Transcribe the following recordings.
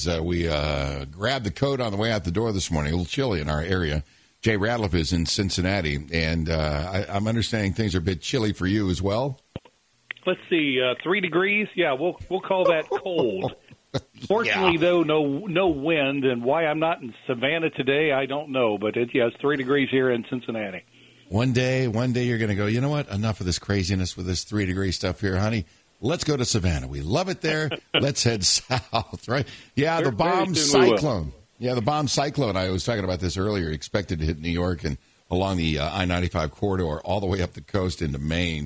as we grabbed the coat on the way out the door this morning. A little chilly in our area. Jay Ratliff is in Cincinnati, and I'm understanding things are a bit chilly for you as well. Let's see, 3 degrees. Yeah, we'll call that cold. Fortunately, though, no wind, and why I'm not in Savannah today, I don't know. But it's 3 degrees here in Cincinnati. One day you're going to go, you know what? Enough of this craziness with this 3-degree stuff here, honey. Let's go to Savannah. We love it there. Let's head south, right? Yeah, the bomb cyclone. Yeah, the bomb cyclone. I was talking about this earlier. Expected to hit New York and along the I-95 corridor all the way up the coast into Maine.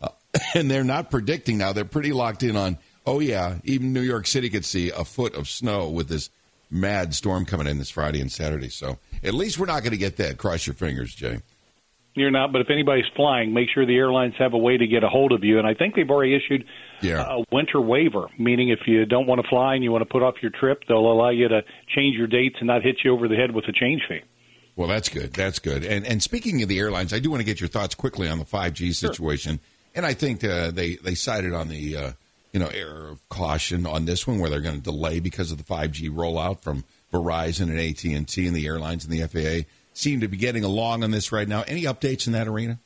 And they're not predicting now. They're pretty locked in on, even New York City could see a foot of snow with this mad storm coming in this Friday and Saturday. So at least we're not going to get that. Cross your fingers, Jay. You're not, but if anybody's flying, make sure the airlines have a way to get a hold of you. And I think they've already issued a winter waiver, meaning if you don't want to fly and you want to put off your trip, they'll allow you to change your dates and not hit you over the head with a change fee. Well, that's good. That's good. And speaking of the airlines, I do want to get your thoughts quickly on the 5G situation. Sure. And I think they cited on the air of caution on this one where they're going to delay because of the 5G rollout from Verizon and AT&T and the airlines and the FAA. Seem to be getting along on this right now. Any updates in that arena?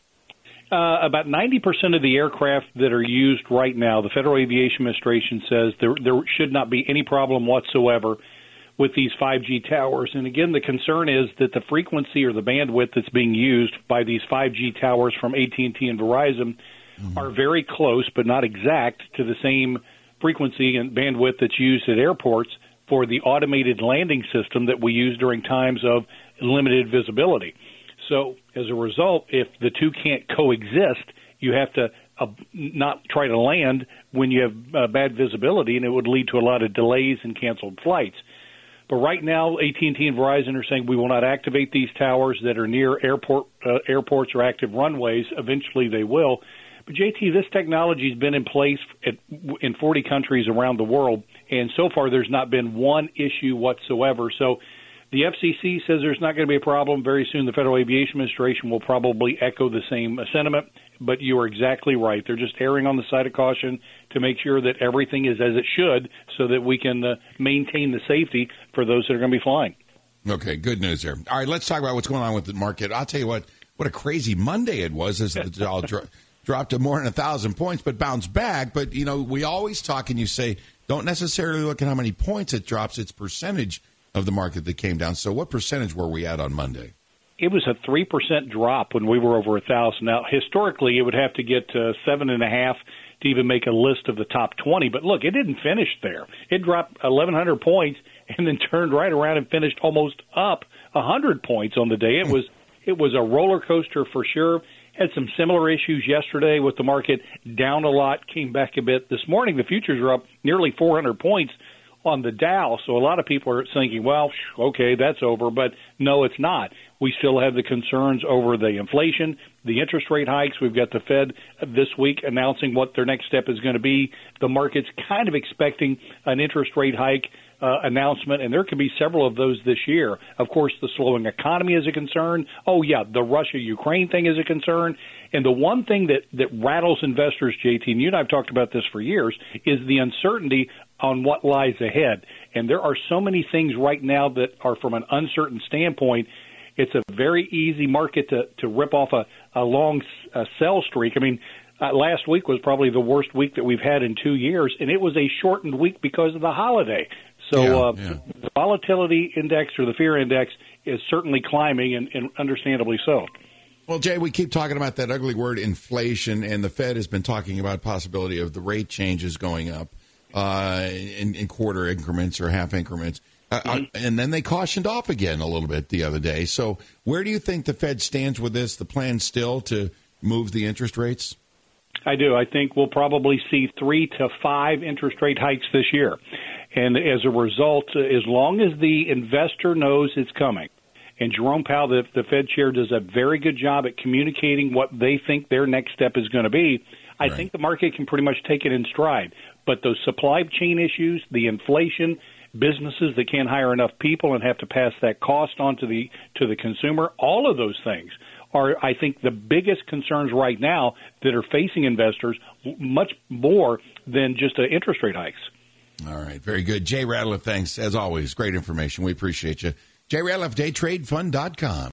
About 90% of the aircraft that are used right now, the Federal Aviation Administration says there should not be any problem whatsoever with these 5G towers. And again, the concern is that the frequency or the bandwidth that's being used by these 5G towers from AT&T and Verizon are very close, but not exact, to the same frequency and bandwidth that's used at airports for the automated landing system that we use during times of limited visibility. So as a result, if the two can't coexist, you have to not try to land when you have bad visibility, and it would lead to a lot of delays and canceled flights. But right now, AT&T and Verizon are saying we will not activate these towers that are near airports or active runways. Eventually they will. But, JT, this technology has been in place in 40 countries around the world, and so far there's not been one issue whatsoever. So the FCC says there's not going to be a problem. Very soon the Federal Aviation Administration will probably echo the same sentiment. But you are exactly right. They're just erring on the side of caution to make sure that everything is as it should so that we can maintain the safety for those that are going to be flying. Okay, good news there. All right, let's talk about what's going on with the market. I'll tell you what a crazy Monday it was as the Dow dropped to more than 1,000 points, but bounced back. But, we always talk and you say, don't necessarily look at how many points it drops. It's percentage of the market that came down. So what percentage were we at on Monday? It was a 3% drop when we were over 1,000. Now, historically, it would have to get to 7.5 to even make a list of the top 20. But look, it didn't finish there. It dropped 1,100 points and then turned right around and finished almost up 100 points on the day. It was a roller coaster for sure. Had some similar issues yesterday with the market down a lot, came back a bit. This morning, the futures are up nearly 400 points on the Dow. So a lot of people are thinking, well, okay, that's over. But no, it's not. We still have the concerns over the inflation, the interest rate hikes. We've got the Fed this week announcing what their next step is going to be. The market's kind of expecting an interest rate hike announcement, and there could be several of those this year. Of course, the slowing economy is a concern. Oh, yeah, the Russia-Ukraine thing is a concern. And the one thing that rattles investors, JT, and you and I have talked about this for years, is the uncertainty on what lies ahead. And there are so many things right now that are from an uncertain standpoint. It's a very easy market to rip off a long sell streak. I mean, last week was probably the worst week that we've had in 2 years, and it was a shortened week because of the holiday. So the volatility index or the fear index is certainly climbing, and understandably so. Well, Jay, we keep talking about that ugly word inflation, and the Fed has been talking about possibility of the rate changes going up in quarter increments or half increments. And then they cautioned off again a little bit the other day. So where do you think the Fed stands with this? The plan still to move the interest rates? I do. I think we'll probably see 3 to 5 interest rate hikes this year. And as a result, as long as the investor knows it's coming, and Jerome Powell, the Fed chair, does a very good job at communicating what they think their next step is going to be, I think the market can pretty much take it in stride. But those supply chain issues, the inflation, businesses that can't hire enough people and have to pass that cost on to the consumer, all of those things are, I think, the biggest concerns right now that are facing investors, much more than just interest rate hikes. All right, very good. Jay Ratliff, thanks, as always. Great information. We appreciate you. Jay Ratliff, daytradefund.com.